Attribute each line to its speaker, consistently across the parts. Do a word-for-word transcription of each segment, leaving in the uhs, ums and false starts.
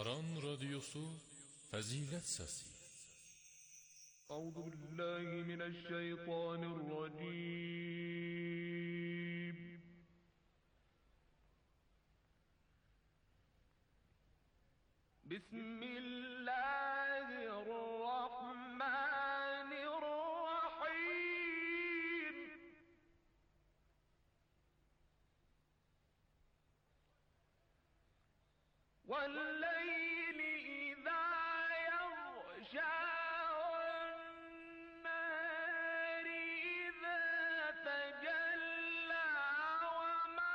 Speaker 1: Aran Radyosu Fazilet Sesi.
Speaker 2: Euzu billahi mineşşeytanirracim. Bismillahirrahmanirrahim. Vel-leyli izâ yaghşâ ven-nâri izâ tecellâ ve mâ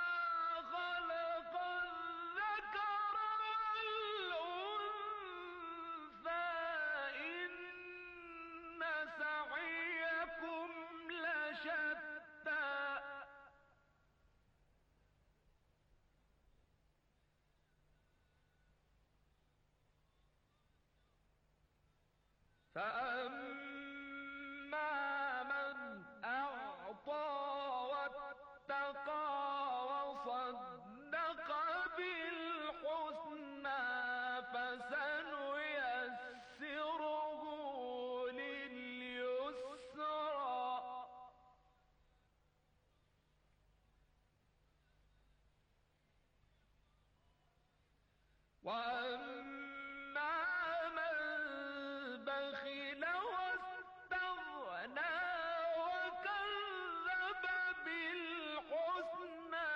Speaker 2: halaqaz-zekara vel-unsâ inne sa'yakum leşettâ. فأما من أعطى واتقى وصدق بالحسنى فسنيسره لليسرى وأما من بخل واستغنى وكذب بالحسنى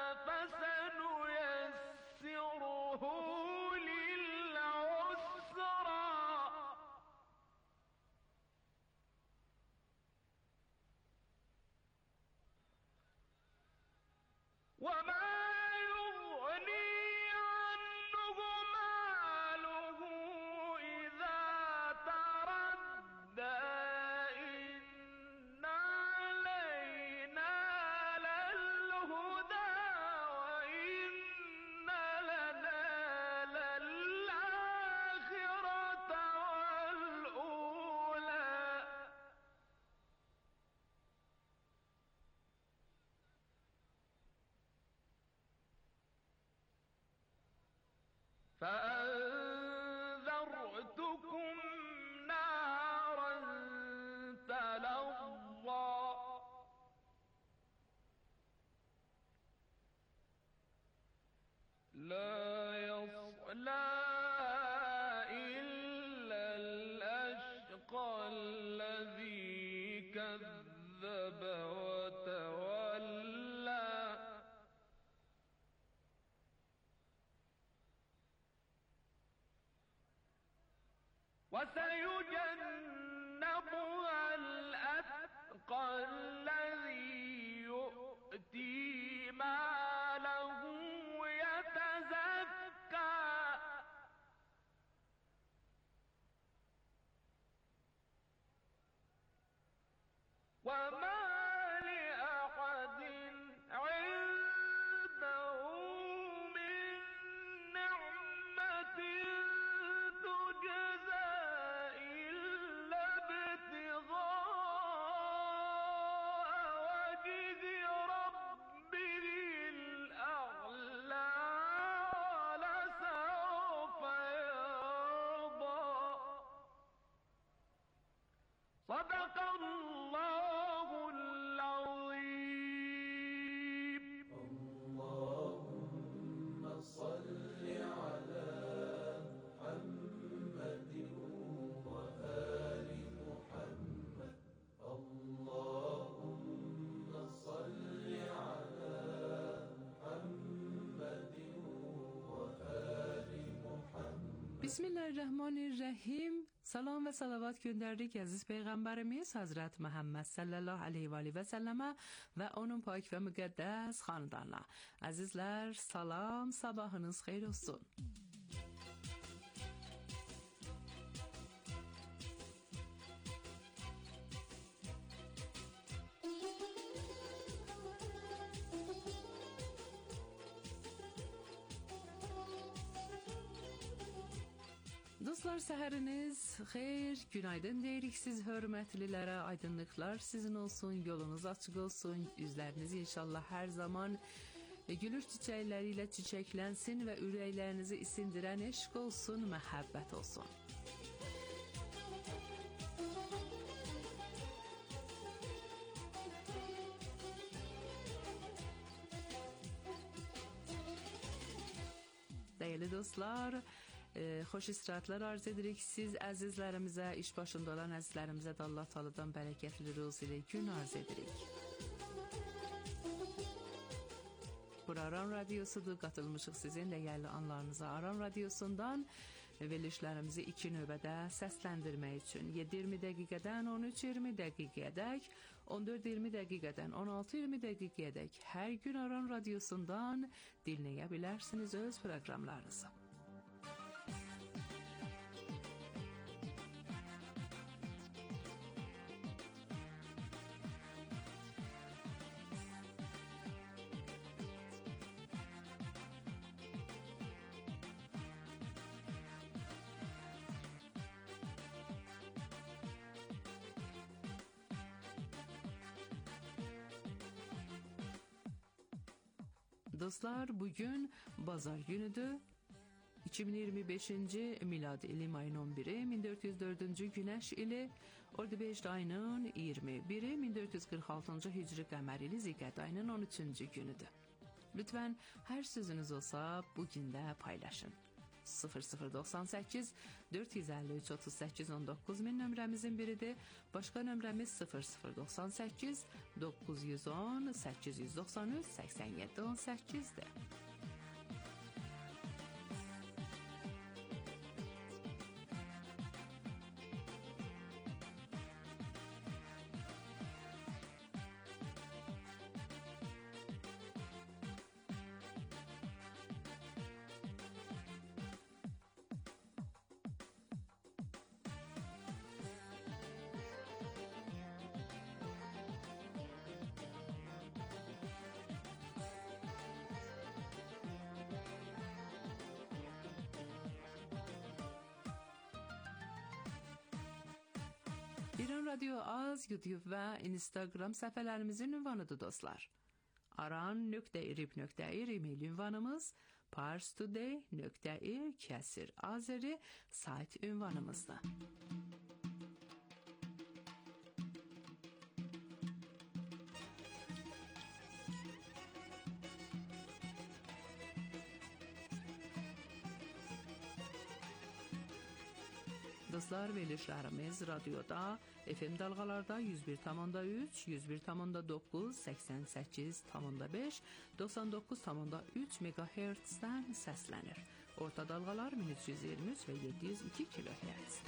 Speaker 2: فسنيسره للعسرى وما يغني عنه ماله إذا تردى إن علينا للهدى وإن لنا للآخرة والأولى فأنذرتكم نارا تلظى لا يصلاها إلا الأشقى الذي كذب وتولى وسيجنبها الأتقى الذي يؤتي ماله يتزكى وما لأحد عنده من نعمة تجزى إلا ابتغاء وجه ربه الأعلى ولسوف يرضى. صدق الله العظيم.
Speaker 3: اللهم صل على محمد وآل محمد. اللهم صل على محمد وآل محمد.
Speaker 4: Bismillahirrahmanirrahim. Salam ve salavat gönderdik aziz peygamberimiz Hazret Muhammed sallallahu aleyhi ve aleyhi ve selleme ve onun pak ve müqəddəs xandanına. Azizler salam, sabahınız xeyir olsun. Dostlar, səhəriniz xeyir, günaydın deyirik siz hörmətlilərə, aydınlıqlar sizin olsun, yolunuz açıq olsun, üzləriniz inşallah hər zaman Gülüş çiçekleriyle çiçeklensin ve ürəklərinizi isindirən eşq olsun, məhəbbət olsun. Değerli dostlar, e, xoş istirahətlər arz edirik. Siz əzizlərimizə, iş başında olan əzizlərimizə də Allah Taala'dan bərəkətli ruzi ilə gün arz edirik. Bura Aran Radyosudur. Qatılmışıq sizin dəyərli anlarınıza. Aran Radyosundan verilişlərimizi iki növbədə səsləndirmək üçün yeddi iyirmi dəqiqədən on üç iyirmi dəqiqədək, on dörd iyirmi dəqiqədən on altı iyirmi dəqiqədək hər gün Aran Radyosundan dinləyə bilərsiniz öz proqramlarınızı. Dostlar, bugün bazar günüdür. iki min iyirmi beşinci miladi ilim ayının on biri, min dörd yüz dördüncü güneş ili, Ordu-Beşt ayının iyirmi biri, min dörd yüz qırx altıncı hicri qəmər ili Ziqət ayının on üçüncü günüdür. Lütfen her sözünüz olsa bugün də paylaşın. sıfır sıfır doxsan səkkiz dörd yüz əlli üç otuz səkkiz on doqquz min nömrəmizin biridir. Başqa nömrəmiz sıfır sıfır doxsan səkkiz doqquz yüz on səkkiz yüz doxsan üç səksən yeddi on səkkizdir. İran Radyo Az, YouTube və Instagram səhifələrimizin ünvanıdır dostlar. aran nöqtə irib nöqtə ir e-mail ünvanımız, parstoday nöqtə ir kəsir azeri sayt ünvanımızdır. Dostlar, verilişlərimiz radioda, F M dalğalarda yüz bir tam üç, yüz bir tam doqquz, səksən səkkiz tam beş, doxsan doqquz tam üç megahertzdən səslənir. Orta dalğalar min üç yüz iyirmi üç və yeddi yüz iki kilohertz.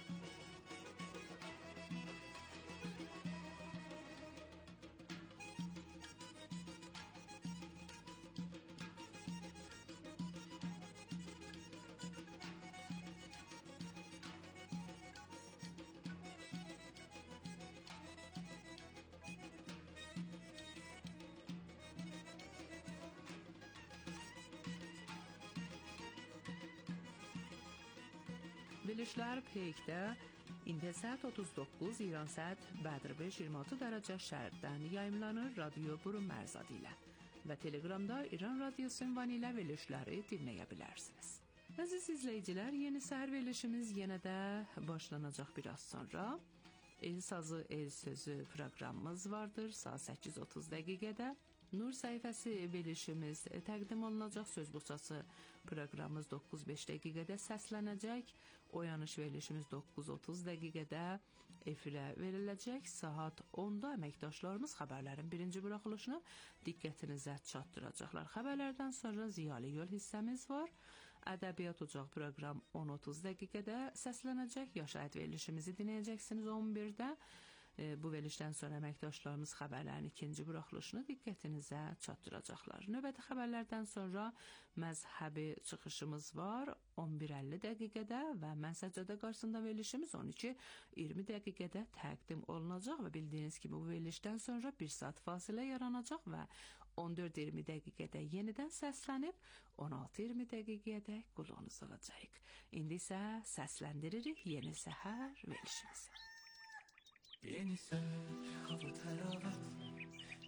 Speaker 4: Verilişlər Peykdə indi saat otuz doqquz, İran saat Bədr beş iyirmi altı dərəcə şərqdən yayımlanır radyo burun mərzadı ilə və Telegramda İran Radyosu ünvanı ilə verilişləri dinləyə bilərsiniz. Əziz izləyicilər, yeni səhər verilişimiz yenə də başlanacaq biraz sonra. El sazı, el sözü proqramımız vardır saat səkkiz otuz dəqiqədə. Nur səhifəsi verilişimiz təqdim olunacaq. Söz buçası proqramımız doqquz beş dəqiqədə səslənəcək. Oyanış verilişimiz doqquz otuz dəqiqədə efirə veriləcək. Saat onda əməkdaşlarımız xəbərlərin birinci buraxılışını diqqətinizə çatdıracaqlar. Xəbərlərdən sonra ziyalı yol hissəmiz var. Ədəbiyyat Ocaq proqram on otuz dəqiqədə səslənəcək. Yaşayət verilişimizi dinləyəcəksiniz on birdə. E, bu verilişdən sonra əməkdaşlarımız xəbərlərin ikinci buraxılışını diqqətinizə çatdıracaqlar. Növbəti xəbərlərdən sonra məzhəbi çıxışımız var on bir əlli dəqiqədə və mən səccədə qarşısında verilişimiz on iki iyirmi dəqiqədə təqdim olunacaq və bildiyiniz kimi bu verilişdən sonra bir saat fasilə yaranacaq və on dörd iyirmi dəqiqədə yenidən səslənib on altı iyirmi dəqiqədə qulağınız olacaq. İndi isə səsləndiririk yeni səhər verilişimizi.
Speaker 3: Yeni səhər, hava təravət,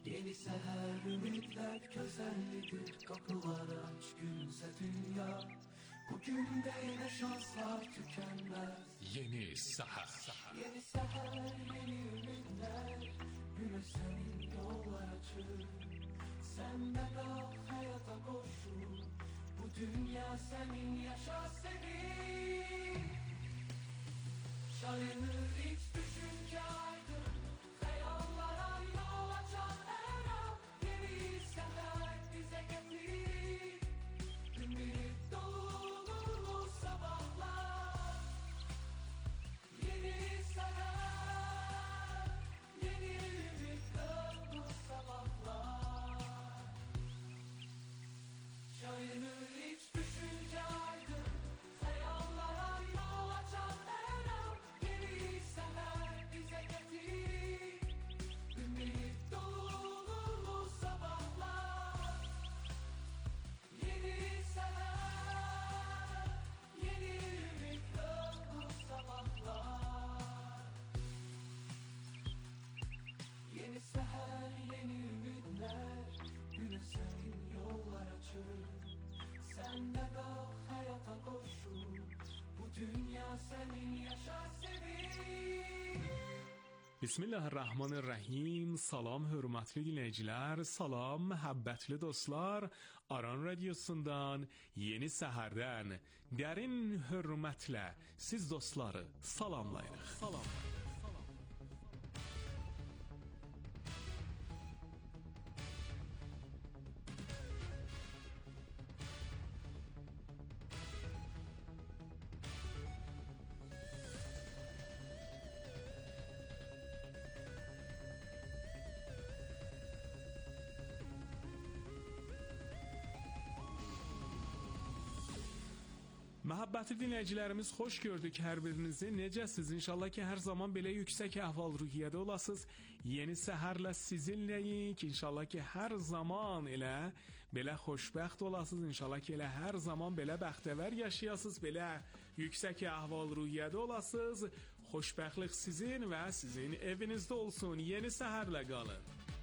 Speaker 3: Yeni seher ümitler közellidir. Kapılar aç gülse dünya. Bugün de yine şanslar tükenmez.
Speaker 1: Yeni Seher.
Speaker 3: Yeni seher yeni ümitler. Güne senin yollar açır. Sen de kal hayata koşur. Bu dünya senin, yaşa senin. Şayanır hiç düşünce aydın. Hayallara yol açan her an. Yeni seher bize getir. Ümit dolu sabahlar. Yeni seher, yeni ümit dolu sabahlar. Şayanır hiç düşünce aydın. Hayallara yol açan her an. Yeni seher bize getir. Ümit dolu sabahlar. Yeni seher, yeni ümit dolu sabahlar. Yeni seher, yeni ümitler. Güne senin yollar açır. Sen de kal hayata koşur. Bu dünya senin, yaşa senin.
Speaker 5: Bismillahirrahmanirrahim. Salam hörmətli dinləyicilər, salam məhəbbətli dostlar. Aran radiosundan Yeni Səhərdən dərin hörmətlə siz dostları salamlayırıq. Salam. Məhəbbətli dinləyicilərimiz, xoş gördük hər birinizi. Necəsiz? İnşallah ki, hər zaman belə yüksək əhval-ruhiyyədə olasınız. Yeni səhərlə sizinləyik. İnşallah ki, hər zaman elə belə xoşbəxt olasınız. İnşallah ki, elə hər zaman belə bəxtəvər yaşayasınız. Belə yüksək əhval-ruhiyyədə olasınız. Xoşbəxtlik sizin və sizin evinizdə olsun. Yeni səhərlə qalın.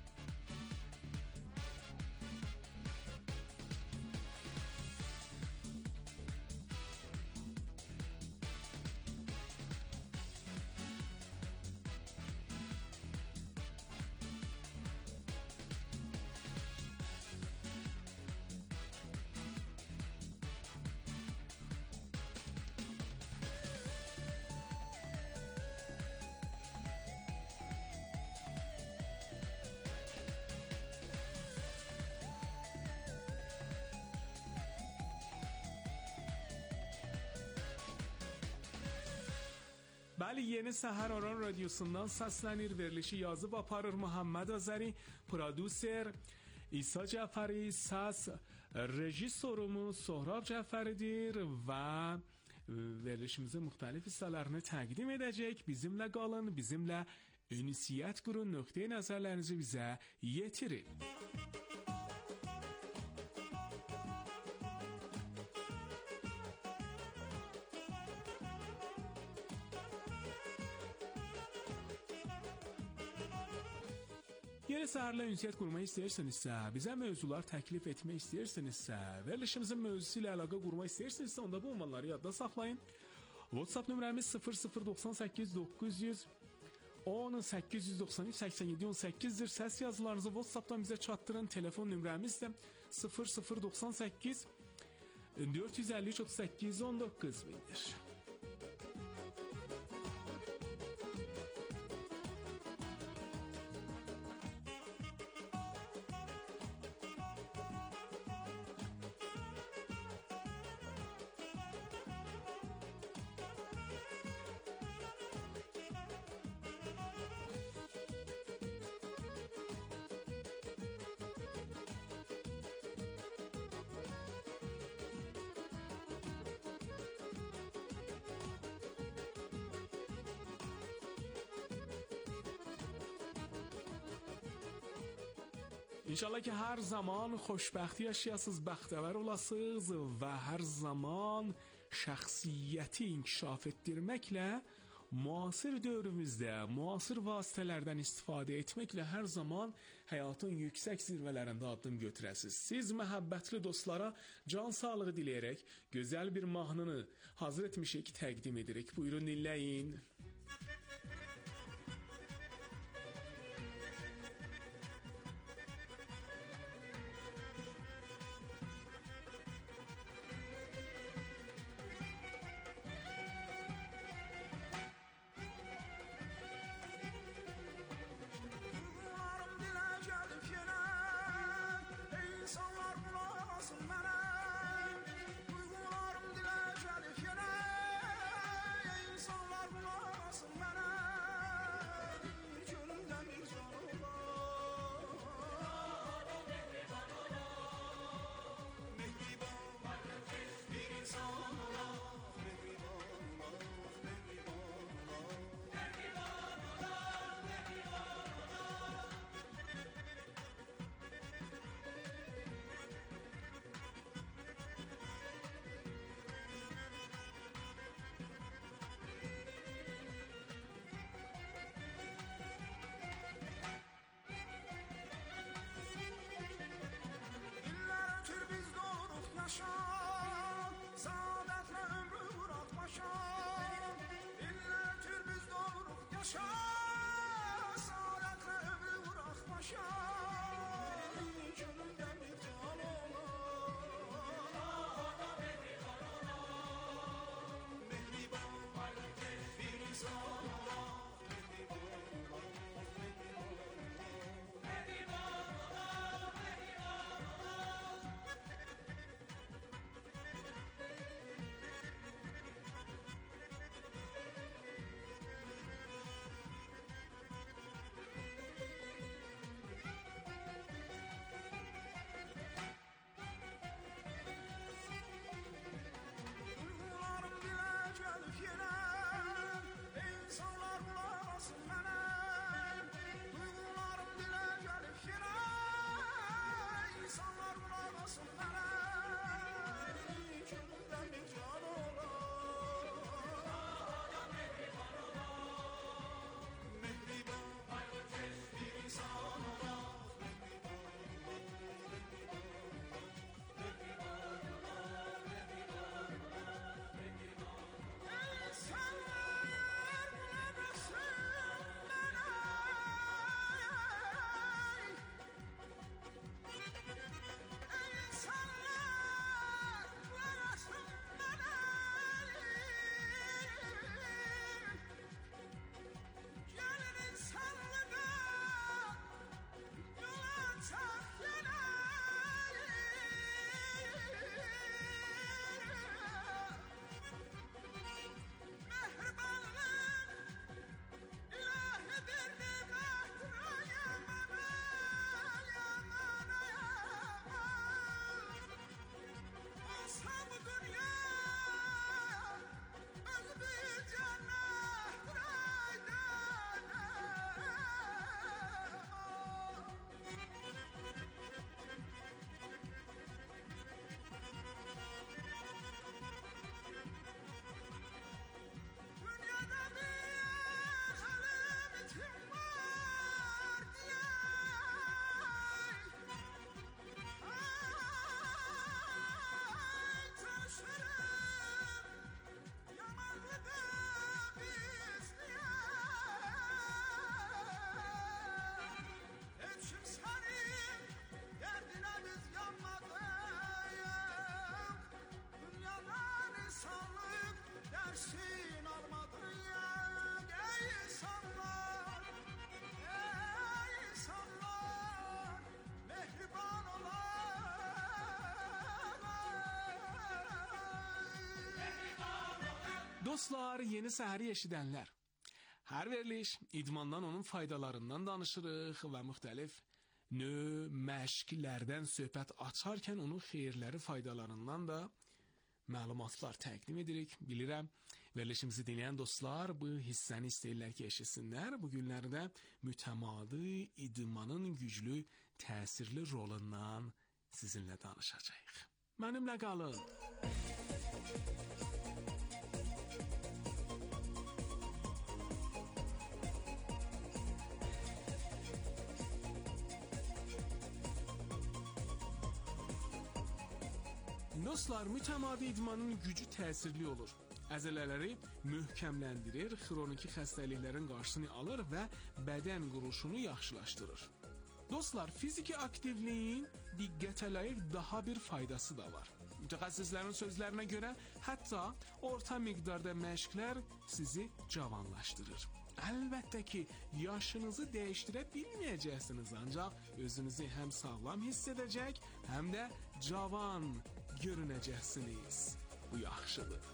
Speaker 5: Bəli, Yeni Səhər Aran radiosundan səslənir, verilişi yazıb aparır Muhammed Azəri, prodüser İsa Cəfəri, səs rejissorumuz Sohrab Cəfəridir və verilişimizin müxtəlif hissələrini təqdim edəcək. Bizimlə qalın, bizimlə ünsiyyət qurun, nöqteyi nəzərlərinizi bizə yetirin. Yeni səhərlə ünsiyyət qurmaq istəyirsinizsə, bizə mövzular təklif etmək istəyirsinizsə, verilişimizin mövzusu ilə əlaqə qurmaq istəyirsinizsə, onda bu ünvanları yadda saxlayın. WhatsApp nömrəmiz sıfır sıfır doxsan səkkiz doqquz yüz on səkkiz yüz doxsan üç səksən yeddi on səkkizdir. Səs yazılarınızı WhatsAppdan bizə çatdırın. Telefon nömrəmiz də sıfır sıfır doxsan səkkiz dörd yüz əlli üç otuz səkkiz on doqquz mindir. İnşallah ki, hər zaman xoşbəxti yaşayasınız, bəxtəvər olasınız və hər zaman şəxsiyyəti inkişaf etdirməklə Müasir dövrümüzdə müasir vasitələrdən istifadə etməklə hər zaman həyatın yüksək zirvələrində addım götürəsiz. Siz məhəbbətli dostlara can sağlığı diləyərək gözəl bir mahnını hazır etmişik, təqdim edirik. Buyurun dinləyin. Dostlar, yeni səhəri eşidənlər. Hər veriliş idmandan, onun faydalarından danışırıq və müxtəlif növ məşqlərdən söhbət açarkən onun xeyirləri, faydalarından da məlumatlar təqdim edirik. Bilirəm, verilişimizi dinləyən dostlar bu hissəni istəyirlər ki, eşitsinlər. Bu günlərdə mütəmadi idmanın güclü, təsirli rolundan sizinlə danışacağıq. Mənimlə qalın. Dostlar, mütəmadi idmanın gücü təsirli olur. Əzələləri möhkəmləndirir, xroniki xəstəliklərin qarşısını alır və bədən quruluşunu yaxşılaşdırır. Dostlar, fiziki aktivliyin diqqətə layiq daha bir faydası da var. Mütəxəssislərin sözlərinə görə hətta orta miqdarda məşqlər sizi cavanlaşdırır. Əlbəttə ki, yaşınızı dəyişdirə bilməyəcəksiniz, ancaq özünüzü həm sağlam hiss edəcək, həm də cavan görünəcəksiniz. Bu yaxşıdır.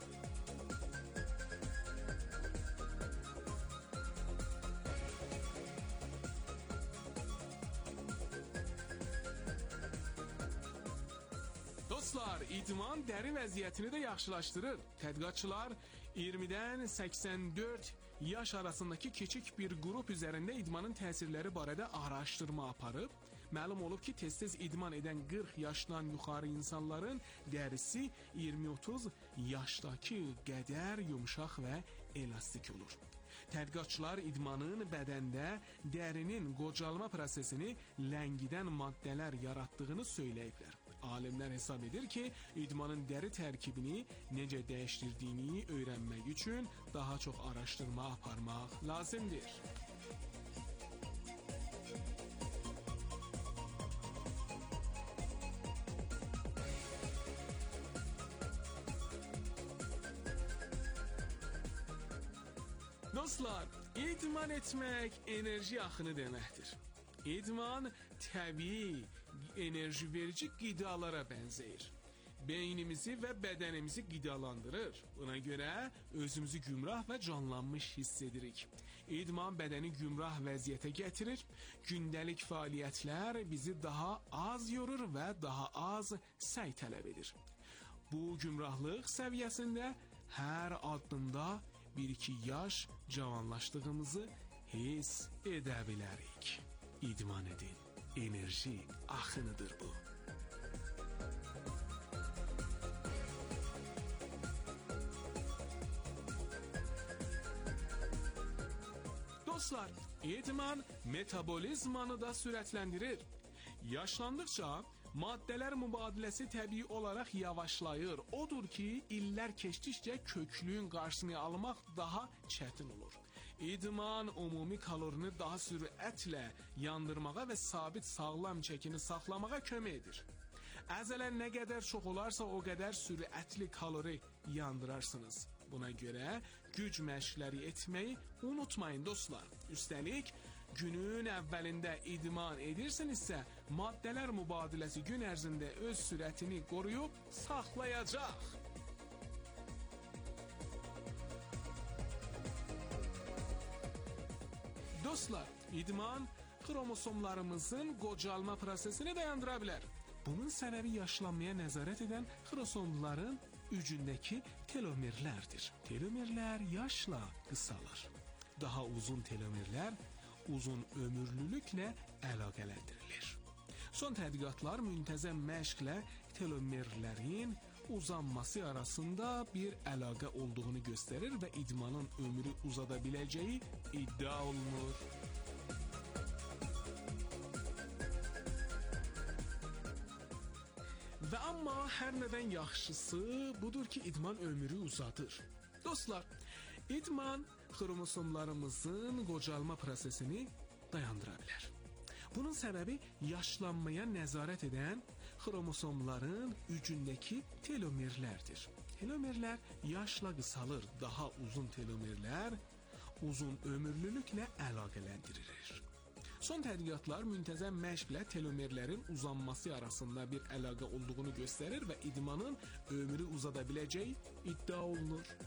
Speaker 5: Dostlar, idman dəri vəziyyətini də yaxşılaşdırır. Tədqiqatçılar iyirmidən səksən dörd yaş arasındakı kiçik bir qrup üzərində idmanın təsirləri barədə araşdırma aparıb. Məlum olub ki, tez-tez idman edən qırx yaşdan yuxarı insanların dərisi iyirmi otuz yaşdakı qədər yumşaq və elastik olur. Tədqiqatçılar idmanın bədəndə dərinin qocalma prosesini ləngidən maddələr yaratdığını söyləyiblər. Alimlər hesab edir ki, idmanın dəri tərkibini necə dəyişdirdiyini öyrənmək üçün daha çox araşdırma aparmaq lazımdır. Dostlar, idman etmək enerji axını deməkdir. İdman təbii, enerji verici qidalara bənzəyir. Beynimizi və bədənimizi qidalandırır. Buna görə özümüzü gümrah və canlanmış hiss edirik. İdman bədəni gümrah vəziyyətə gətirir. Gündəlik fəaliyyətlər bizi daha az yorur və daha az səy tələb edir. Bu gümrahlıq səviyyəsində hər addımda bir iki yaş cavanlaşdığımızı hiss edə bilərik. İdman edin. Enerji axınıdır bu. Dostlar, idman metabolizmanı da sürətləndirir. Yaşlandıqca maddələr mübadiləsi təbii olaraq yavaşlayır. Odur ki, illər keçdikcə köklüyün qarşısını almaq daha çətin olur. İdman ümumi kalorini daha sürətlə yandırmağa və sabit sağlam çəkini saxlamağa kömək edir. Əzələ nə qədər çox olarsa o qədər sürətli kalori yandırarsınız. Buna görə güc məşqləri etməyi unutmayın dostlar. Üstəlik, günün əvvəlində idman edirsinizsə, maddələr mübadiləsi gün ərzində öz sürətini qoruyub saxlayacaq. Dostlar, idman xromosomlarımızın qocalma prosesini dayandıra bilər. Bunun səbəbi yaşlanmaya nəzarət edən xromosomların ucundakı telomerlərdir. Telomerlər yaşla qısalır. Daha uzun telomerlər uzun ömürlülüklə əlaqələndirilir. Son tədqiqatlar müntəzəm məşqlə telomerlərin uzanması arasında bir əlaqə olduğunu göstərir və idmanın ömrü uzada biləcəyi iddia olunur. Və amma hər nədən yaxşısı budur ki, idman ömrü uzadır. Dostlar, idman xromosomlarımızın qocalma prosesini dayandıra bilər. Bunun səbəbi yaşlanmaya nəzarət edən xromosomların ucundakı telomerlərdir. Telomerlər yaşla qısalır, daha uzun telomerlər uzun ömürlülüklə əlaqələndirilir. Son tədqiqatlar müntəzəm məşqlə telomerlərin uzanması arasında bir əlaqə olduğunu göstərir və idmanın ömrü uzada biləcəyi iddia olunur.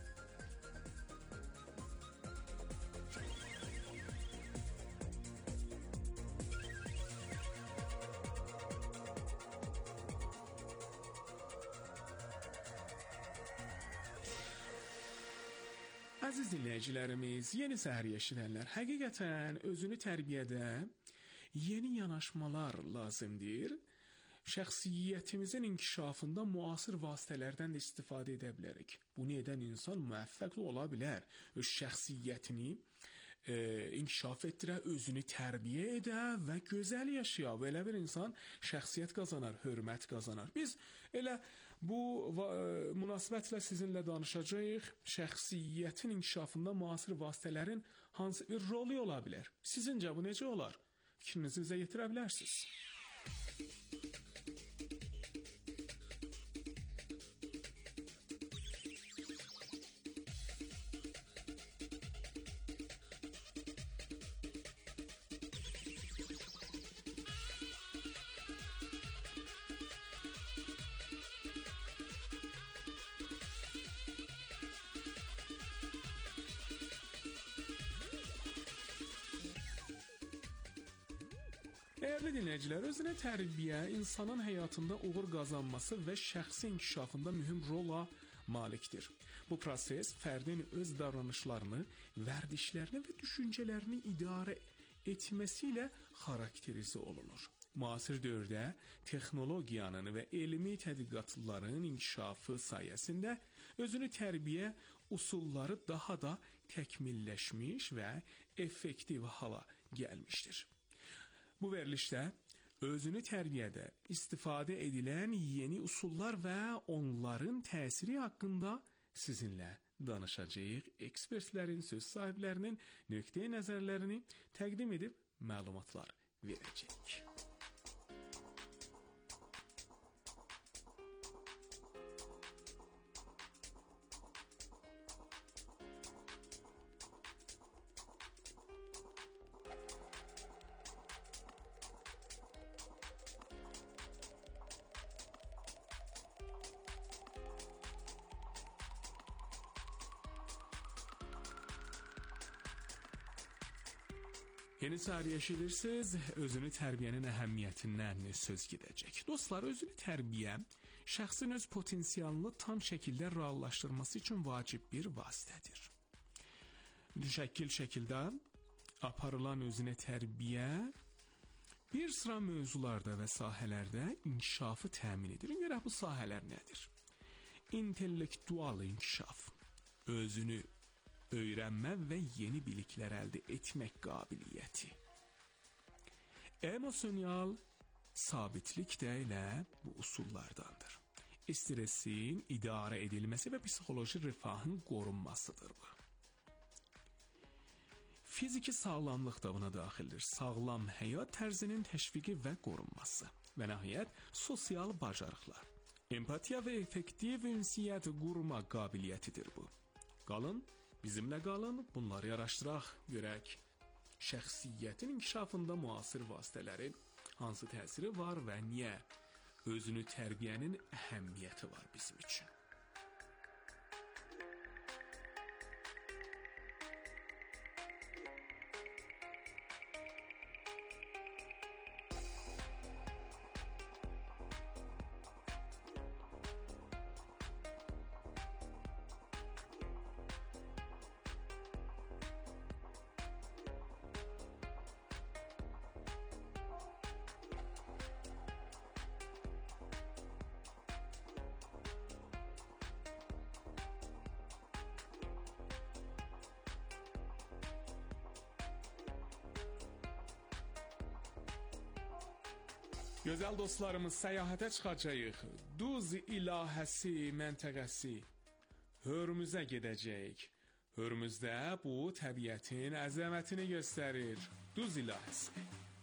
Speaker 5: Əziz dinləyicilərimiz, yeni səhər eşidənlər, həqiqətən özünü tərbiyədə yeni yanaşmalar lazımdır. Şəxsiyyətimizin inkişafında müasir vasitələrdən də istifadə edə bilərik. Bunu edən insan müvəffəq ola bilər. Öz şəxsiyyətini e, inkişaf etdirə, özünü tərbiyə edə və gözəl yaşaya. Belə bir insan şəxsiyyət qazanar, hörmət qazanar. Biz elə Bu va- münasibətlə sizinlə danışacağıq. Şəxsiyyətin inkişafında müasir vasitələrin hansı bir rolu ola bilər? Sizincə bu necə olar? Fikrinizi bizə yetirə bilərsiniz. Dəyərli dinləyicilər, özünə tərbiyə insanın həyatında uğur qazanması və şəxsi inkişafında mühüm rola malikdir. Bu proses fərdin öz davranışlarını, vərdişlərini və düşüncələrini idarə etməsi ilə xarakterize olunur. Müasir dövrdə texnologiyanın və elmi tədqiqatların inkişafı sayəsində özünü tərbiyə usulları daha da təkmilləşmiş və effektiv hala gəlmişdir. Bu verilişdə özünü tərbiyədə istifadə edilən yeni usullar və onların təsiri haqqında sizinlə danışacağıq. Ekspertlərin, söz sahiblərinin nöqteyi nəzərlərini təqdim edib məlumatlar verəcəyik. Yeni səhər eşidirsiniz, özünü tərbiyənin əhəmiyyətindən söz gedəcək. Dostlar, özünü tərbiyə şəxsin öz potensialını tam şəkildə reallaşdırması üçün vacib bir vasitədir. Mütəşəkkil şəkildə aparılan özünə tərbiyə bir sıra mövzularda və sahələrdə inkişafı təmin edir. Görək bu sahələr nədir? İntellektual inkişaf, özünü öyrənmə və yeni biliklər əldə etmək qabiliyyəti. Emosional sabitlik də elə bu usullardandır. Stressin idarə edilməsi və psixoloji rifahın qorunmasıdır bu. Fiziki sağlamlıq da buna daxildir. Sağlam həyat tərzinin təşviqi və qorunması. Və nəhayət, sosial bacarıqlar. Empatiya və effektiv ünsiyyət qurma qabiliyyətidir bu. Qalın, bizimlə qalın, bunları araşdıraq, görək. Şəxsiyyətin inkişafında müasir vasitələrin hansı təsiri var və niyə? Özünü tərbiyənin əhəmiyyəti var bizim üçün. Gözəl dostlarımız, səyahətə çıxacağıq. Duz ilahəsi məntəqəsi Hörmüzə gedəcəyik. Hörmüzdə bu təbiətin əzəmətini göstərir. Duz ilahəsi.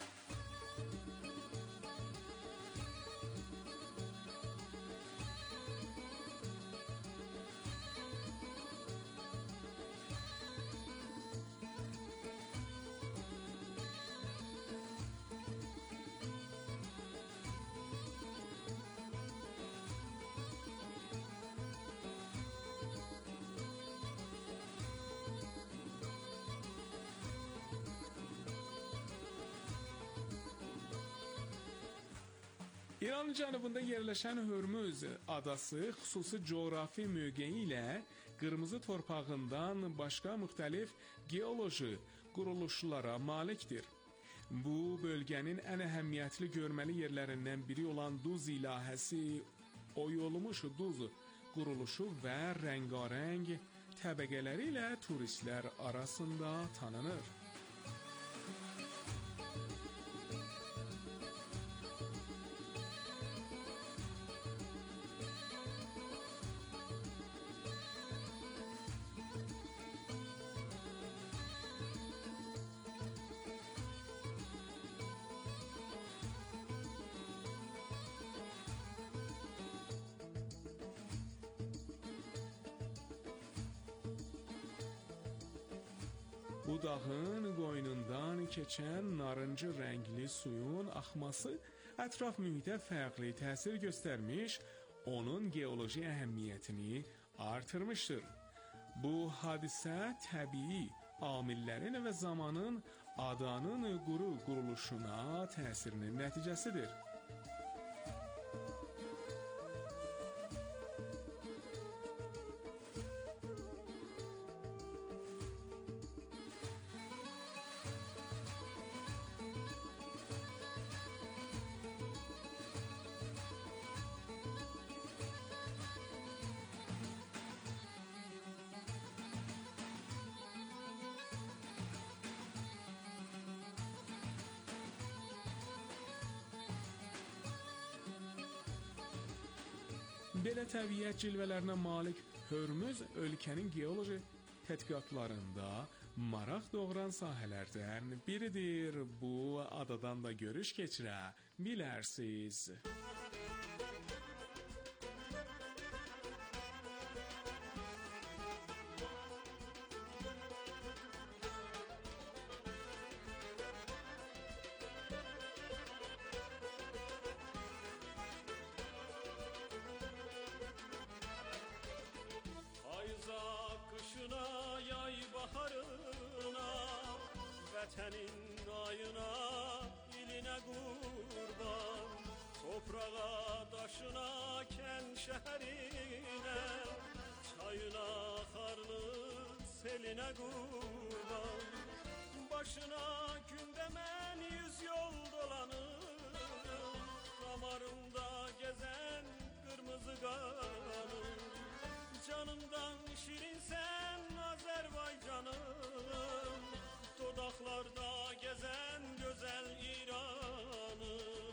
Speaker 5: İranın cənubunda yerləşən Hörmüz adası xüsusi coğrafi mövqeyi ilə qırmızı torpağından başqa müxtəlif geoloji quruluşlara malikdir. Bu bölgənin ən əhəmiyyətli görməli yerlərindən biri olan Duz ilahəsi oyulmuş duz quruluşu və rəngarəng təbəqələri ilə turistlər arasında tanınır. Bu dağın qoynundan keçən narıncı rəngli suyun axması ətraf mühitə fərqli təsir göstərmiş, onun geoloji əhəmiyyətini artırmışdır. Bu hadisə təbii amillərin və zamanın adanın quru quruluşuna təsirinin nəticəsidir. Belə təbiət cilvələrinə malik Hörmüz ölkənin geoloji tədqiqatlarında maraq doğuran sahələrdən biridir. Bu adadan da görüş keçirə bilərsiniz.
Speaker 6: Kışına, yay baharına, vətənin ayına, ilinə qurban. Toprağa, daşına, kən şəhərinə, çayına, xarlı, selinə qurban. Başına gündə mən yüz yol dolanır, damarımda gəzən qırmızı qanım. Canımdan şirin sen Azerbaycanım, dodaklarda gezen güzel İranım.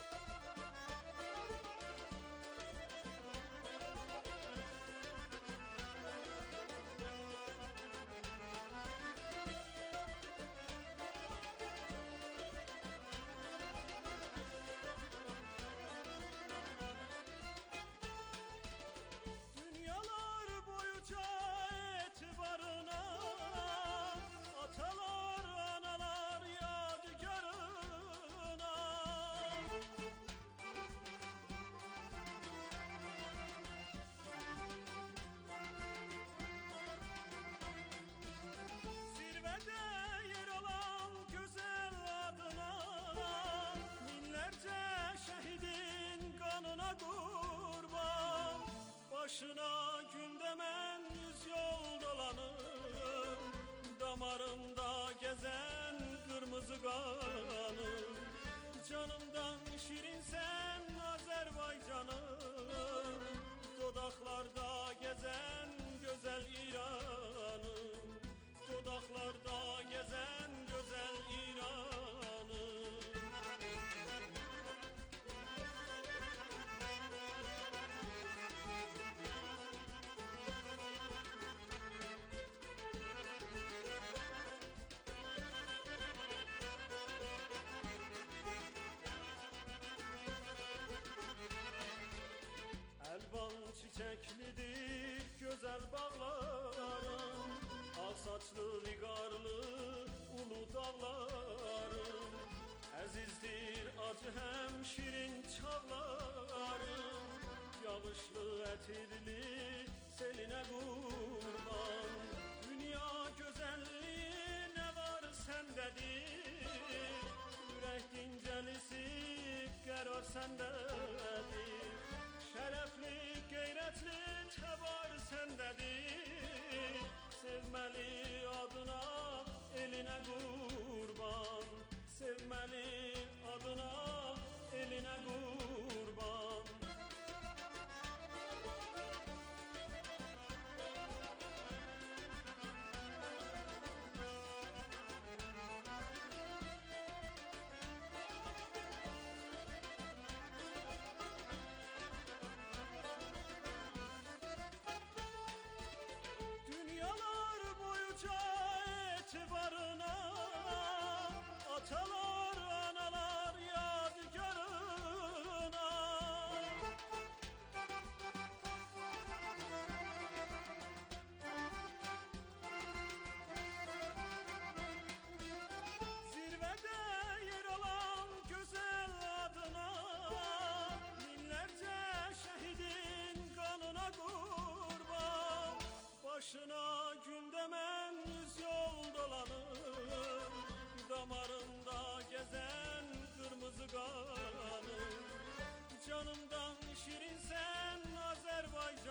Speaker 6: Başına günde mən yüz yol dolanır, damarımda gezen kırmızı kanım. Canımdan şirin sen Azerbaycanım, dodaklarda gezen güzel İranım. Dodaklarda gezen güzel İranım. Çiçeklidir güzel bağlarım, ağ saçlı vigarlı ulu dağlarım. Əzizdir acı hem şirin çağlarım, yağışlı ətirli seline kurban. Dünya güzelliği ne var sendedir, yürek dincəlisi qərar sendedir. Şərəfli, qeyrətli təbar səndədir, sevməli adına, elinə qurban. Sevməli adına, elinə qurban. Dünyalar boyuca etibarına,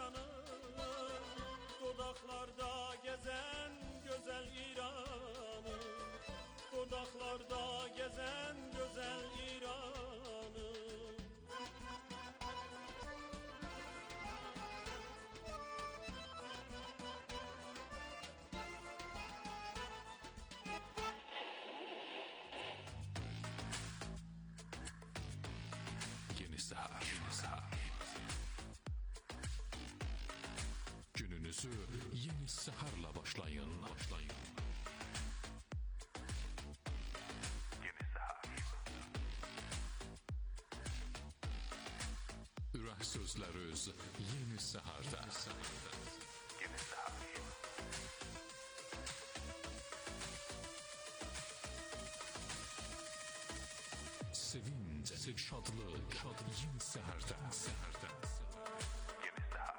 Speaker 6: canım, dodaklarda gezen güzel İran'ım, dodaklarda gezen güzel İran'ım.
Speaker 1: Yeni Sahar. Gününüzü Yeni Sahar'la başlayın. Başlayın. Yeni Sahar. Ürək sözləriniz Yeni Sahar'da. Yeni Sahar. Sevinç, şadlıq, Yeni Sahar'da. Yeni Sahar.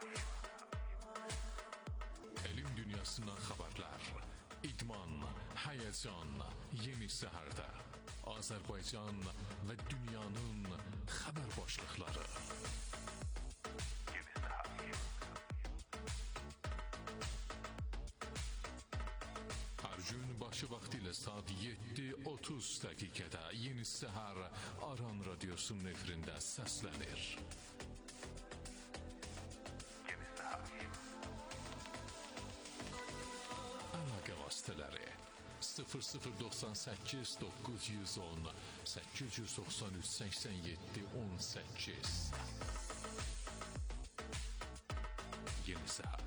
Speaker 1: Elm dünyasından xəbərlər, idman, həyəcan, Yeni Sahar'da. Azərbaycan və dünyanın xəbər başlıqları. Yeni Sahar. Hər gün başı vaxtı ilə saat yeddi otuz dəqiqədə Yeni Sahar Aran Radiosunun efirində səslənir. Yeni Sahar. Əlaqə vasitələri sıfır sıfır doxsan səkkiz doqquz yüz on səkkiz yüz doxsan üç səksən yeddi on səkkiz. Yeni Sahar.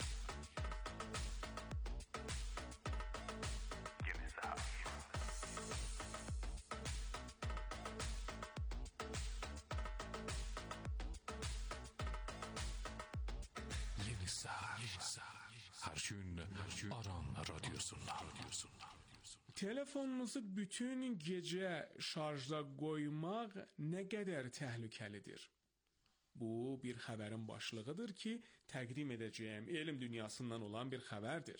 Speaker 1: Yeni Sahar. Yeni Sahar. Hər gün Aran Radiosundan.
Speaker 5: Telefonunuzu bütün gecə şarjda qoymaq nə qədər təhlükəlidir? Bu bir xəbərin başlığıdır ki, təqdim edəcəyim elm dünyasından olan bir xəbərdir.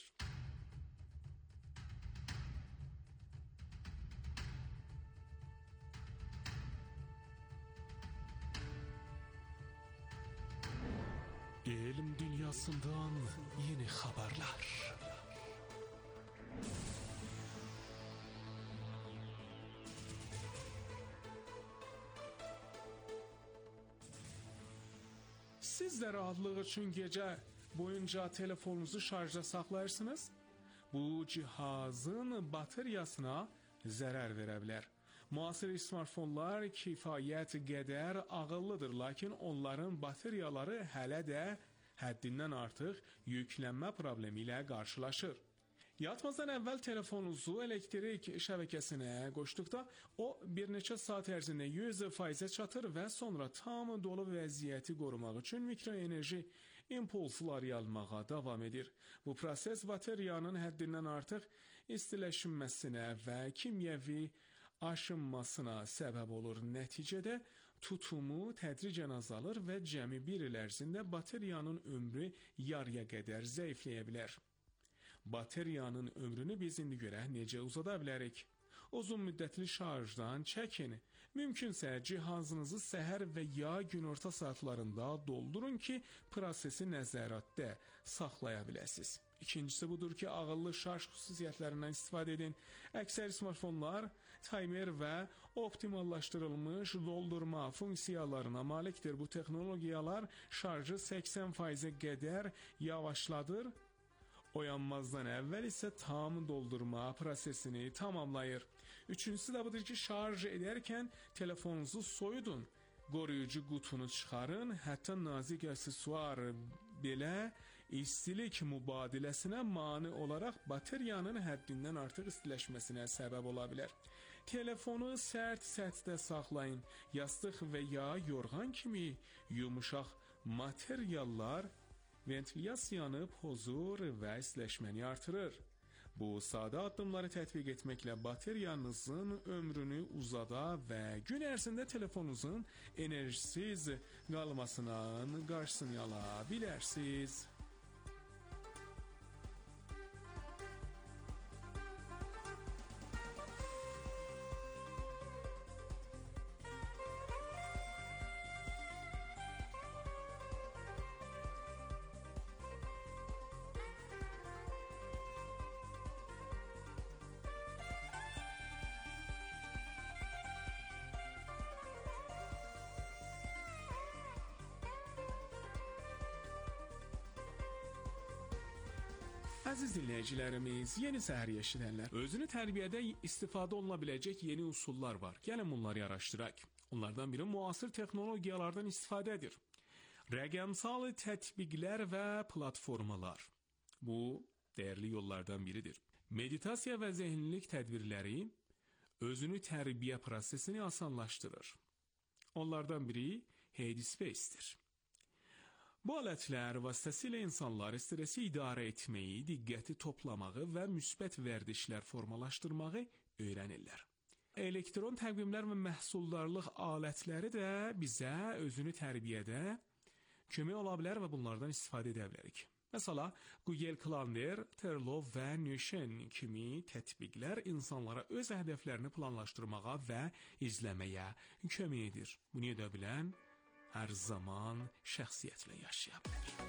Speaker 5: Elm dünyasından yeni xəbərlər. Siz də rahatlıq üçün gecə boyunca telefonunuzu şarjda saxlayırsınız. Bu cihazın bataryasına zərər verə bilər. Müasir smartfonlar kifayət qədər ağıllıdır, lakin onların bataryaları hələ də həddindən artıq yüklənmə problemi ilə qarşılaşır. Yatmazdan əvvəl telefonunuzu elektrik şəbəkəsinə qoşduqda o bir neçə saat ərzində yüz faizə çatır və sonra tam dolu vəziyyəti qorumaq üçün mikroenerji impulslar yayılmağa davam edir. Bu proses bateriyanın həddindən artıq istiləşməsinə və kimyəvi aşınmasına səbəb olur. Nəticədə tutumu tədricən azalır və cəmi bir il ərzində bateriyanın ömrü yarıya qədər zəifləyə bilər. Bateriyanın ömrünü biz indi görək necə uzada bilərik. Uzun müddətli şarjdan çəkin. Mümkünsə cihazınızı səhər və ya günorta saatlarında doldurun ki, prosesi nəzarətdə saxlaya biləsiniz. İkincisi budur ki, ağıllı şarj xüsusiyyətlərindən istifadə edin. Əksər smartfonlar timer və optimallaşdırılmış doldurma funksiyalarına malikdir. Bu texnologiyalar şarjı səksən faizə qədər yavaşladır. Oyanmazdan əvvəl isə tam doldurma prosesini tamamlayır. Üçüncüsü də budur ki, şarj edərkən telefonunuzu soyudun. Qoruyucu qutunu çıxarın, hətta nazik aksesuar belə istilik mübadiləsinə mane olaraq bateriyanın həddindən artıq istiləşməsinə səbəb ola bilər. Telefonu sərt səthdə saxlayın. Yastıq və ya yorğan kimi yumuşaq materiallar ventilyasiyanı pozur və istiləşməni artırır. Bu sadə addımları tətbiq etməklə bateriyanızın ömrünü uzada və gün ərzində telefonunuzun enerjisiz qalmasının qarşısını ala bilərsiniz. Əziz dinləyicilərimiz, yeni səhər eşidənlər, özünü tərbiyədə istifadə oluna biləcək yeni üsullar var. Gəlin bunları araşdıraq. Onlardan biri müasir texnologiyalardan istifadədir. Rəqəmsal tətbiqlər və platformalar. Bu, dəyərli yollardan biridir. Meditasiya və zehinlilik tədbirləri özünü tərbiyə prosesini asanlaşdırır. Onlardan biri Headspace'dir. Bu alətlər vasitəsilə insanlar stresi idarə etməyi, diqqəti toplamağı və müsbət vərdişlər formalaşdırmağı öyrənirlər. Elektron təqvimlər və məhsuldarlıq alətləri də bizə özünü tərbiyədə kömək ola bilər və bunlardan istifadə edə bilərik. Məsələn, Google Calendar, Trello və Notion kimi tətbiqlər insanlara öz hədəflərini planlaşdırmağa və izləməyə kömək edir. Bunu edə bilən hər zaman şəxsiyyətlə yaşaya bilər.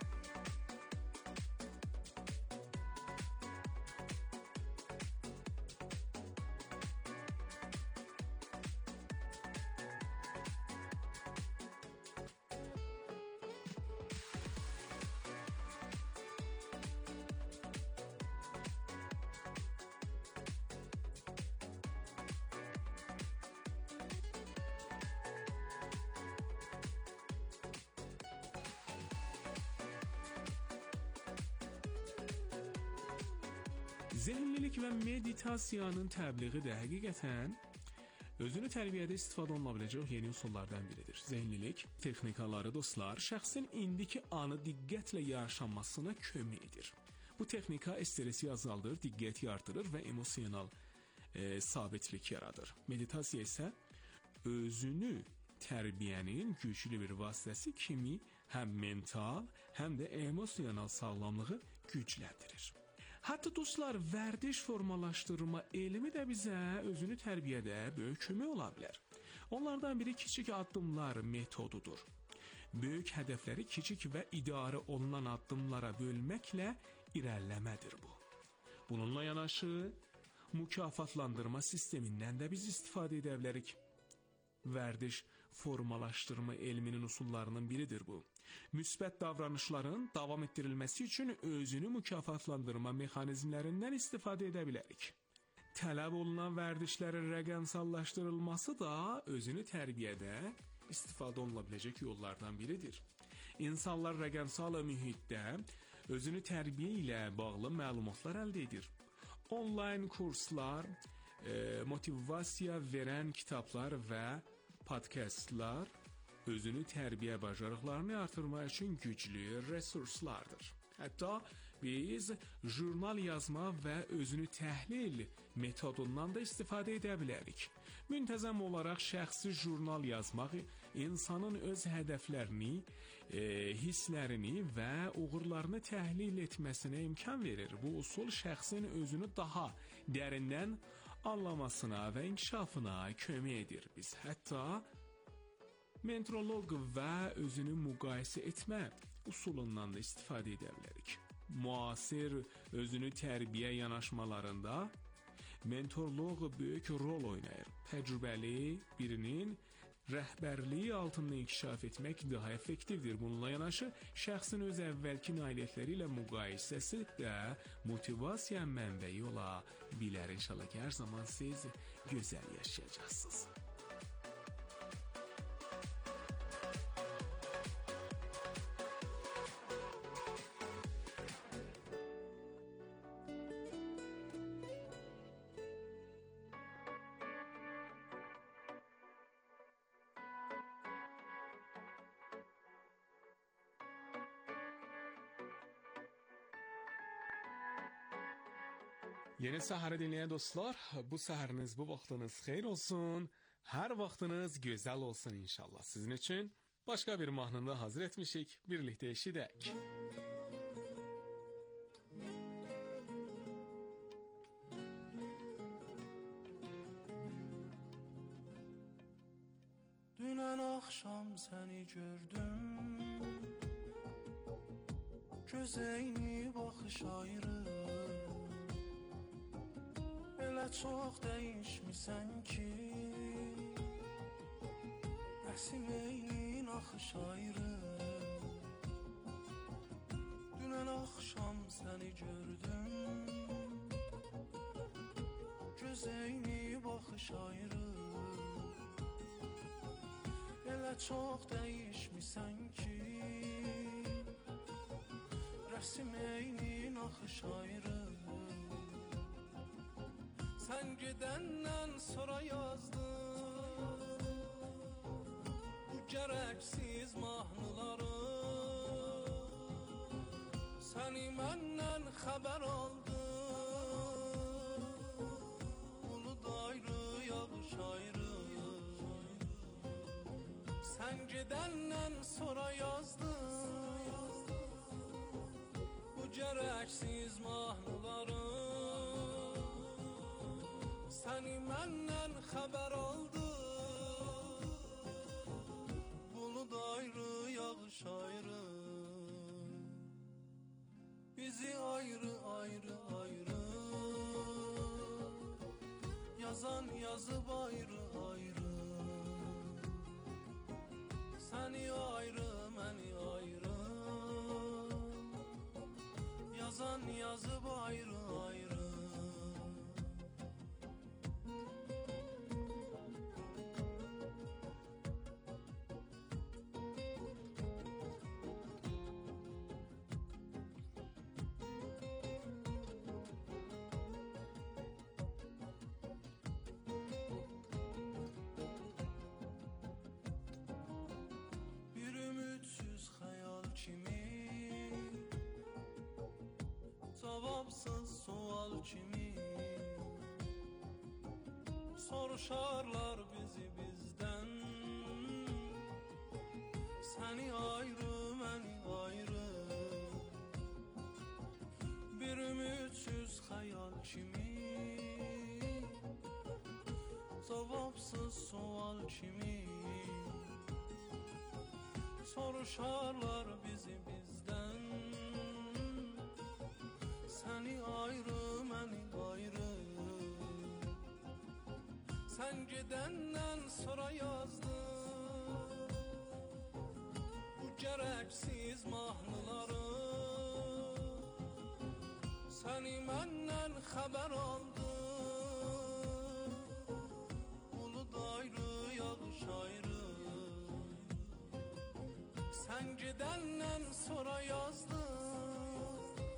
Speaker 5: Zehinlilik və meditasiyanın təbliği də həqiqətən özünü tərbiyədə istifadə oluna biləcək yeni üsullardan biridir. Zehinlilik texnikaları dostlar, şəxsin indiki anı diqqətlə yaşamasına kömək edir. Bu texnika stresi azaldır, diqqəti artırır və emosional e, sabitlik yaradır. Meditasiya isə özünü tərbiyənin güclü bir vasitəsi kimi həm mental, həm də emosional sağlamlığı gücləndirir. Hətta dostlar, vərdiş formalaşdırma elmi də bizə özünü tərbiyədə böyük kömək ola bilər. Onlardan biri kiçik addımlar metodudur. Böyük hədəfləri kiçik və idarə olunan addımlara bölməklə irəliləmədir bu. Bununla yanaşı, mükafatlandırma sistemindən də biz istifadə edə bilərik. Vərdiş formalaşdırma elminin üsullarının biridir bu. Müsbət davranışların davam etdirilməsi üçün özünü mükafatlandırma mexanizmlərindən istifadə edə bilərik. Tələb olunan vərdişlərin rəqəmsallaşdırılması da özünü tərbiyədə istifadə oluna biləcək yollardan biridir. İnsanlar rəqəmsal mühitdə özünü tərbiyə ilə bağlı məlumatlar əldə edir. Onlayn kurslar, e, motivasiya verən kitablar və podkastlar özünü tərbiyə bacarıqlarını artırmaq üçün güclü resurslardır. Hətta biz jurnal yazma və özünü təhlil metodundan da istifadə edə bilərik. Müntəzəm olaraq şəxsi jurnal yazmaq insanın öz hədəflərini, e, hisslərini və uğurlarını təhlil etməsinə imkan verir. Bu usul şəxsin özünü daha dərindən anlamasına və inkişafına kömək edir. Biz hətta mentorluq və özünü müqayisə etmə usulundan da istifadə edə bilərik. Müasir özünü tərbiyə yanaşmalarında mentorluq böyük rol oynayır. Təcrübəli birinin rəhbərliyi altında inkişaf etmək daha effektivdir. Bununla yanaşı, şəxsin öz əvvəlki nailiyyətləri ilə müqayisəsi də motivasiya mənbəyi ola bilər. İnşallah ki, hər zaman siz gözəl yaşayacaqsınız. Yeni səhəri dinləyən dostlar, bu səhəriniz, bu vaxtınız xeyir olsun, hər vaxtınız gözəl olsun inşallah. Sizin üçün başqa bir mahnını hazır etmişik, birlikdə eşidək.
Speaker 3: Dünən axşam səni gördüm, göz eyni baxış ayrı. Elə çox dəyişmisən ki, əsim eynin axış ayrı. Dünən akşam seni gördüm, gözeyni bakış ayrı. Elə çox dəyişmisən ki, rəsm eynin axış ayrı. Sən gedəndən sonra yazdım bu gərəksiz mahnıları. Səni məndən xəbər aldım, bulud ayrı, yağış ayrı. Sən gedəndən sonra yazdım bu gərəksiz mahnıları. Səni məndən xəbər aldım, bulud ayrı, yağış ayrı. Bizi ayrı ayrı ayrı yazan yazıb ayrı ayrı. Səni ayrı, məni ayrı yazan yazıb ayrı ayrı. Cavabsız sual kimi soruşarlar bizi bizden. Seni ayrı, məni ayrı, bir ümitsiz xəyal kimi. Cavabsız sual kimi soruşarlar bizi bizden. Səni ayrı, məni ayrı. Sən gedəndən sonra yazdım bu gərəksiz mahnıları. Səni məndən xəbər aldım, bulud ayrı, yağış ayrı. Sən gedəndən sonra yazdım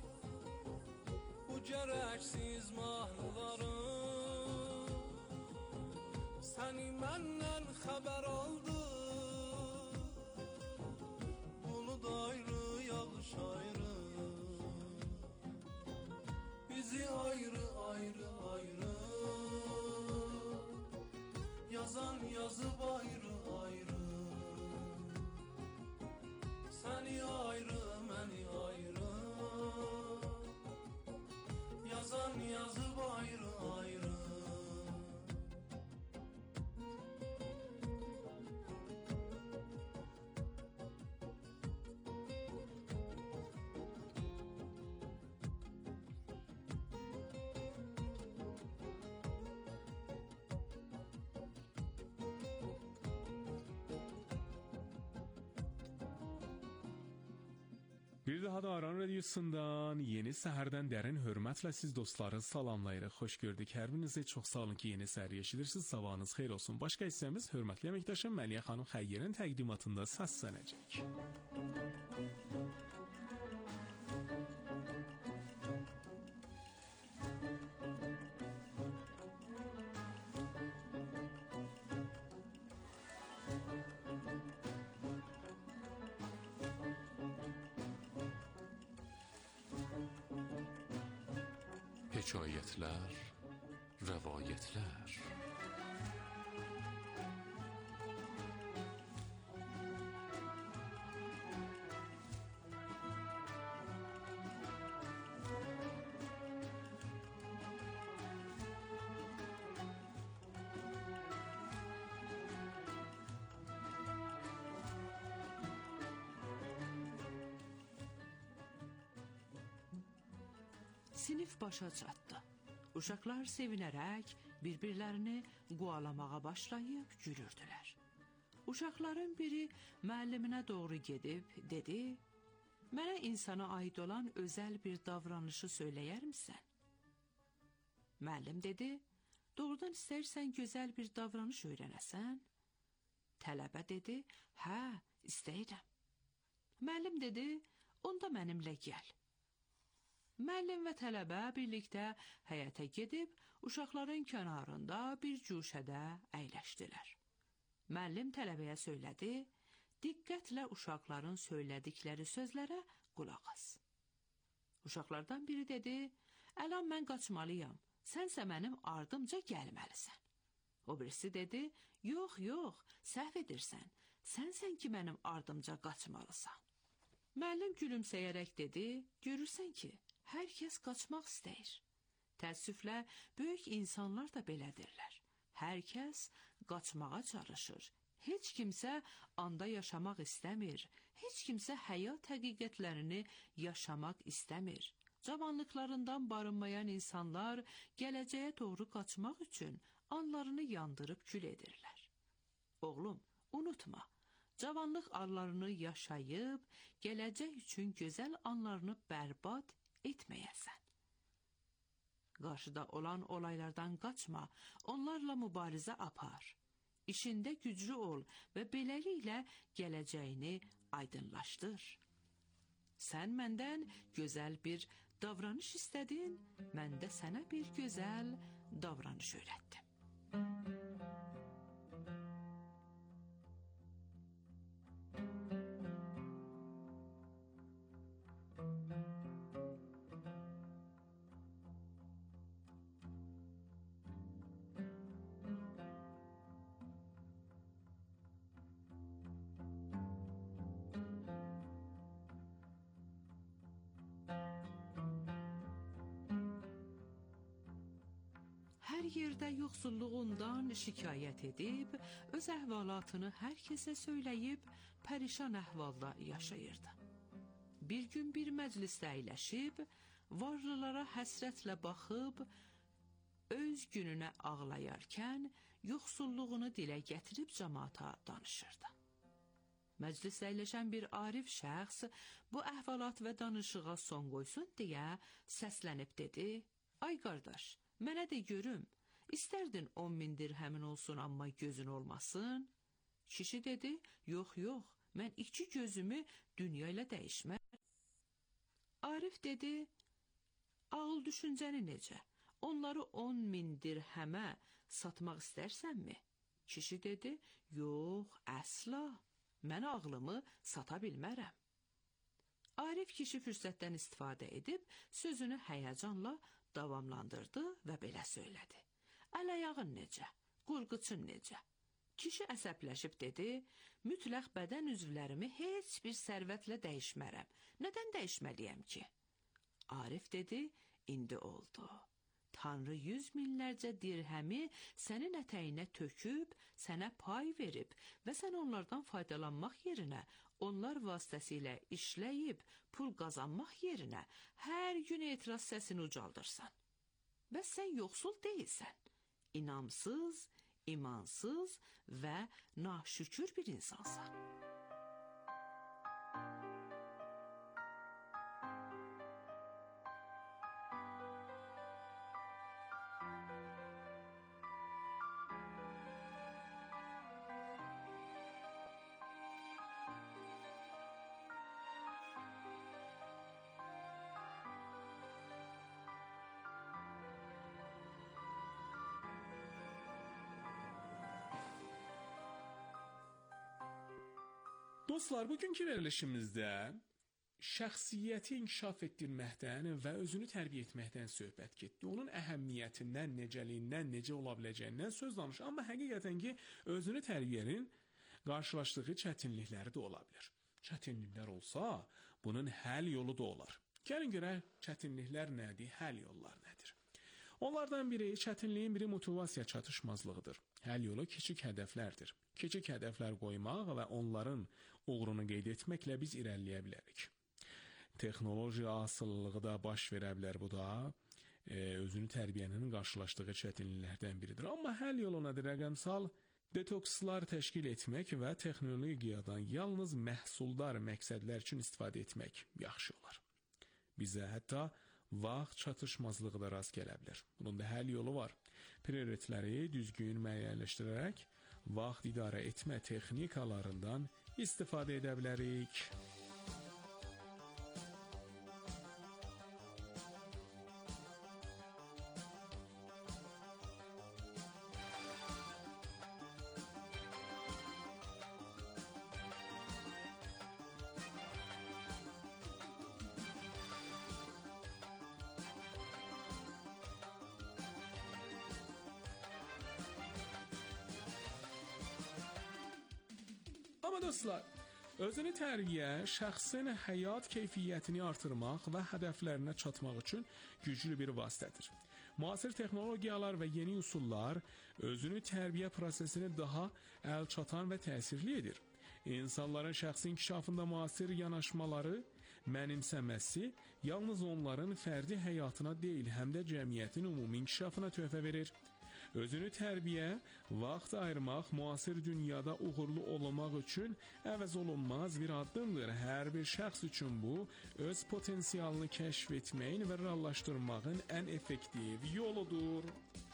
Speaker 3: bu gərəksiz mahnıları. Səni məndən xəbər aldım, bulud ayrı, yağış ayrı. Bizi ayrı ayrı ayrı yazan yazıb ayrı ayrı. Səni ayrı, məni ayrı yazan yazıb ayrı ayrı.
Speaker 5: Bir daha da Aran Radyosu'ndan yeni səhərdən dərin hörmətlə siz dostları salamlayırıq. Xoş gördük. Hər birinizi çox sağ olun ki, yeni səhər yaşayırsınız. Sabahınız xeyir olsun. Başqa hissəmiz hörmətli əməkdaşım Məliyə xanım Xəyyərin təqdimatında səslənəcək.
Speaker 1: Hekayetler, rəvayətlər.
Speaker 4: Sinif başa çatdı. Uşaqlar sevinərək bir-birlərini qualamağa başlayıb gülürdülər. Uşaqların biri müəlliminə doğru gedib dedi: Mənə insana aid olan özəl bir davranışı söyləyər misən? Müəllim dedi, doğrudan istəyirsən gözəl bir davranış öyrənəsən? Tələbə dedi, hə, istəyirəm. Müəllim dedi, onda mənimlə gəl. Müəllim və tələbə birlikdə həyətə gedib, uşaqların kənarında bir cuşədə əyləşdilər. Müəllim tələbəyə söylədi, diqqətlə uşaqların söylədikləri sözlərə qulaq as. Uşaqlardan biri dedi, əlan mən qaçmalıyam, sənsə mənim ardımca gəlməlisən. O birisi dedi, yox, yox, səhv edirsən, sənsən ki mənim ardımca qaçmalısan. Müəllim gülümsəyərək dedi, görürsən ki, hər kəs qaçmaq istəyir. Təəssüflə, böyük insanlar da belədirlər. Hər kəs qaçmağa çalışır. Heç kimsə anda yaşamaq istəmir. Heç kimsə həyat həqiqətlərini yaşamaq istəmir. Cavanlıqlarından barınmayan insanlar gələcəyə doğru qaçmaq üçün anlarını yandırıb kül edirlər. Oğlum, unutma, cavanlıq anlarını yaşayıb, gələcək üçün gözəl anlarını bərbad etməyəsən. Qarşıda olan olaylardan qaçma, onlarla mübarizə apar. İşində güclü ol və beləliklə gələcəyini aydınlaşdır. Sən məndən gözəl bir davranış istədin, mən də sənə bir gözəl davranış öyrətdim. Hər yerdə yoxsulluğundan şikayət edib, öz əhvalatını hər kəsə söyləyib, pərişan əhvalda yaşayırdı. Bir gün bir məclisdə əyləşib, varlılara həsrətlə baxıb, öz gününə ağlayarkən, yoxsulluğunu dilə gətirib cəmaata danışırdı. Məclisdə əyləşən bir arif şəxs, bu əhvalat və danışığa son qoysun deyə səslənib dedi, ay qardaş, mənə də görüm, istərdin on min dirhəmin olsun, amma gözün olmasın? Kişi dedi, yox, yox, mən iki gözümü dünya ilə dəyişməm. Arif dedi, ağıl düşüncəni necə? Onları on min dirhəmə satmaq istərsənmi? Kişi dedi, yox, əsla, mən ağlımı sata bilmərəm. Arif kişi fürsətdən istifadə edib, sözünü həyəcanla davamlandırdı və belə söylədi. Əl-ayağın necə? Qurğuçun necə? Kişi əsəbləşib dedi, mütləq bədən üzvlərimi heç bir sərvətlə dəyişmərəm. Nədən dəyişməliyəm ki? Arif dedi, indi oldu. Tanrı yüz minlərcə dirhəmi sənin ətəyinə töküb, sənə pay verib və sən onlardan faydalanmaq yerinə, onlar vasitəsilə işləyib, pul qazanmaq yerinə hər gün etiraz səsini ucaldırsan. Və sən yoxsul deyilsən, inamsız, imansız və naşükür bir insansan.
Speaker 5: Dostlar, bugünkü verilişimizdə şəxsiyyəti inkişaf etdirməkdən və özünü tərbiyə etməkdən söhbət getdi. Onun əhəmiyyətindən, necəliyindən, necə ola biləcəyindən söz danış. Amma həqiqətən ki, özünü tərbiyənin qarşılaşdığı çətinlikləri də ola bilər. Çətinliklər olsa, bunun həll yolu da olar. Gəlin görək, çətinliklər nədir, həll yollar nədir? Onlardan biri, çətinliyin biri motivasiya çatışmazlığıdır. Həll yolu kiçik hədəflərdir. Kiçik hədəflər qoymaq və onların uğrunu qeyd etməklə biz irəliləyə bilərik. Texnologiya asılılığı da baş verə bilər, bu da e, özünü tərbiyənin qarşılaşdığı çətinliklərdən biridir. Amma həll yolu nədir? Rəqəmsal detokslar təşkil etmək və texnologiyadan yalnız məhsuldar məqsədlər üçün istifadə etmək yaxşı olar. Bizə hətta vaxt çatışmazlığı da rast gələ bilər. Bunun da həll yolu var. Prioritetləri düzgün müəyyənləşdirərək vaxt idarə etmə texnikalarından istifadə edə bilərik. Amma dostlar, özünü tərbiyə şəxsin həyat keyfiyyətini artırmaq və hədəflərinə çatmaq üçün güclü bir vasitədir. Müasir texnologiyalar və yeni üsullar özünü tərbiyə prosesini daha əlçatan və təsirli edir. İnsanların şəxsi inkişafında müasir yanaşmaları, mənimsəməsi yalnız onların fərdi həyatına deyil, həm də cəmiyyətin ümumi inkişafına töhfə verir. Özünü tərbiyə, vaxt ayırmaq müasir dünyada uğurlu olmaq üçün əvəz olunmaz bir addımdır. Hər bir şəxs üçün bu, öz potensialını kəşf etməyin və reallaşdırmağın ən effektiv yoludur.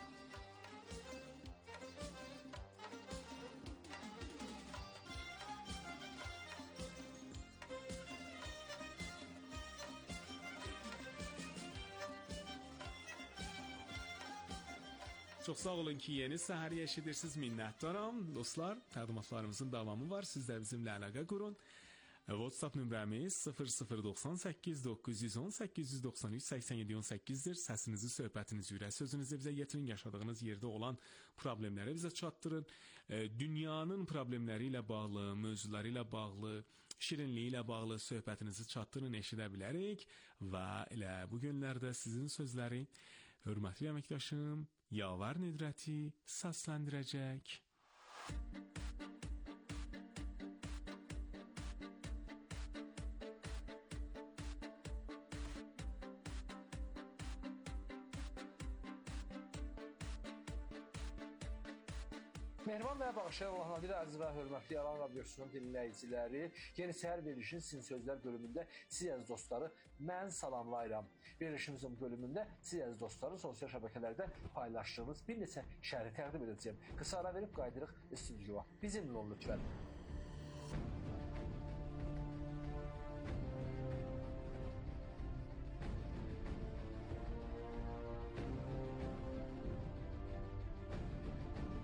Speaker 5: Çox sağ olun ki, yeni səhər eşidirsiniz, minnətdaram. Dostlar, təqdimatlarımızın davamı var. Sizlər bizimlə əlaqə qurun. WhatsApp nömrəmiz sıfır sıfır doxsan səkkiz doqquz yüz on səkkiz yüz doxsan üç səksən yeddi on səkkizdir. Səsinizi, söhbətinizi, ürək sözünüzü bizə yetirin. Yaşadığınız yerdə olan problemləri bizə çatdırın. Dünyanın problemləri ilə bağlı, mövzuları ilə bağlı, şirinliyi ilə bağlı söhbətinizi çatdırın, eşidə bilərik. Və elə bu günlərdə sizin sözləri hörmətli əməkdaşım Yavar Nedrəti səsləndirəcək.
Speaker 7: Mehriban və bağışlayan Allah Nadir əziz və hörmətli Yalan Radiosunun dinləyiciləri, yeni səhər verilişinin Sizin Sözlər bölümündə siz əziz dostları mən salamlayıram. Verilişimizin bölümündə siz əziz dostları sosial şəbəkələrdə paylaşdığınız bir neçə şəri təqdim edəcəyim. Qısa ara verib qaydırıq stüdyoya. Bizimlə olun lütfən.